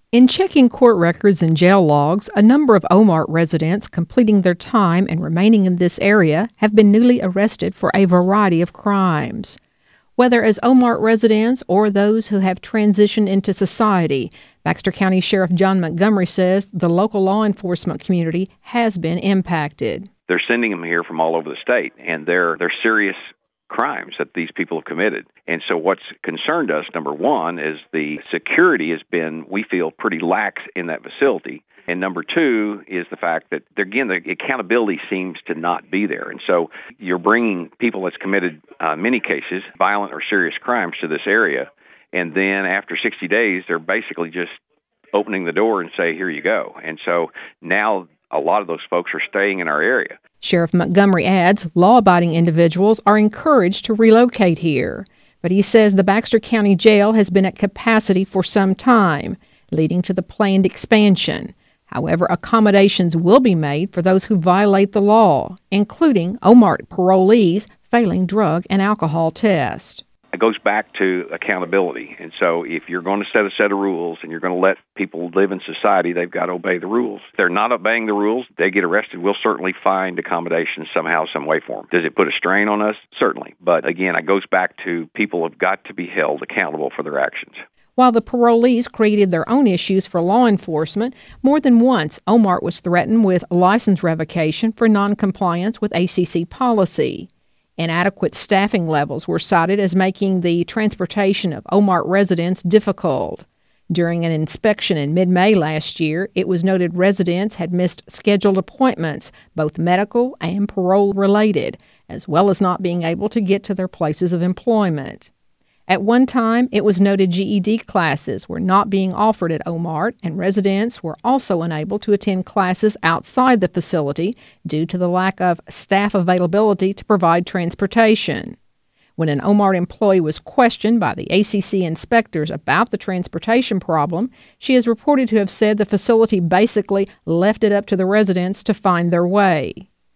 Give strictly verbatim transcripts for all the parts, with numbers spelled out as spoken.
In checking court records and jail logs, a number of Omart residents completing their time and remaining in this area have been newly arrested for a variety of crimes. Whether as Omart residents or those who have transitioned into society, Baxter County Sheriff John Montgomery says the local law enforcement community has been impacted. They're sending them here from all over the state, and they're they're serious crimes that these people have committed. And so what's concerned us, number one, is the security has been, we feel, pretty lax in that facility. And number two is the fact that, again, the accountability seems to not be there. And so you're bringing people that's committed, uh, many cases, violent or serious crimes to this area. And then after sixty days, they're basically just opening the door and say, here you go. And so now a lot of those folks are staying in our area. Sheriff Montgomery adds law-abiding individuals are encouraged to relocate here. But he says the Baxter County Jail has been at capacity for some time, leading to the planned expansion. However, accommodations will be made for those who violate the law, including Omart parolees failing drug and alcohol tests. It goes back to accountability. And so if you're going to set a set of rules and you're going to let people live in society, they've got to obey the rules. If they're not obeying the rules, they get arrested. We'll certainly find accommodations somehow, some way for them. Does it put a strain on us? Certainly. But again, it goes back to people have got to be held accountable for their actions. While the parolees created their own issues for law enforcement, more than once Omart was threatened with license revocation for noncompliance with A C C policy. Inadequate staffing levels were cited as making the transportation of Omart residents difficult. During an inspection in mid-May last year, it was noted residents had missed scheduled appointments, both medical and parole-related, as well as not being able to get to their places of employment. At one time, it was noted G E D classes were not being offered at Omart, and residents were also unable to attend classes outside the facility due to the lack of staff availability to provide transportation. When an Omart employee was questioned by the A C C inspectors about the transportation problem, she is reported to have said the facility basically left it up to the residents to find their way.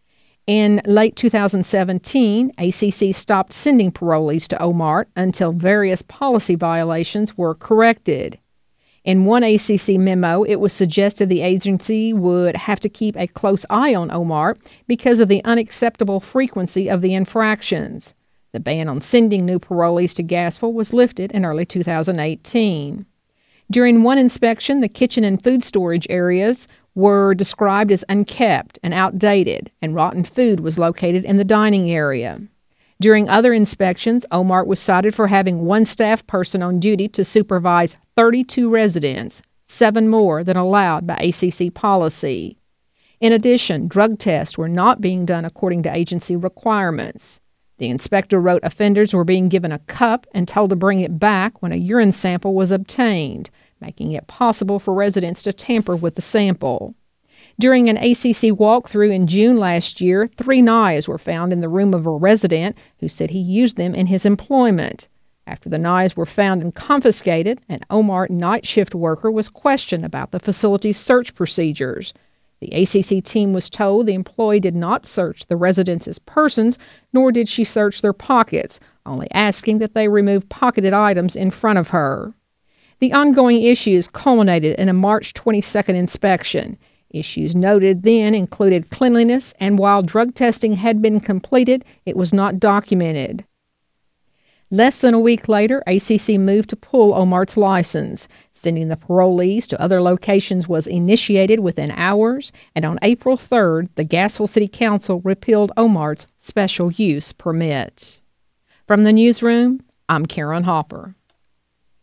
In late two thousand seventeen, A C C stopped sending parolees to Omart until various policy violations were corrected. In one A C C memo, it was suggested the agency would have to keep a close eye on Omart because of the unacceptable frequency of the infractions. The ban on sending new parolees to Gassville was lifted in early two thousand eighteen. During one inspection, the kitchen and food storage areas were described as unkept and outdated, and rotten food was located in the dining area. During other inspections, Omart was cited for having one staff person on duty to supervise thirty-two residents, seven more than allowed by A C C policy. In addition, drug tests were not being done according to agency requirements. The inspector wrote offenders were being given a cup and told to bring it back when a urine sample was obtained, making it possible for residents to tamper with the sample. During an A C C walkthrough in June last year, three knives were found in the room of a resident who said he used them in his employment. After the knives were found and confiscated, an Omart night shift worker was questioned about the facility's search procedures. The A C C team was told the employee did not search the residents' persons, nor did she search their pockets, only asking that they remove pocketed items in front of her. The ongoing issues culminated in a March twenty-second inspection. Issues noted then included cleanliness, and while drug testing had been completed, it was not documented. Less than a week later, A C C moved to pull Omart's license. Sending the parolees to other locations was initiated within hours, and on April third, the Gassville City Council repealed Omart's special use permit. From the newsroom, I'm Karen Hopper.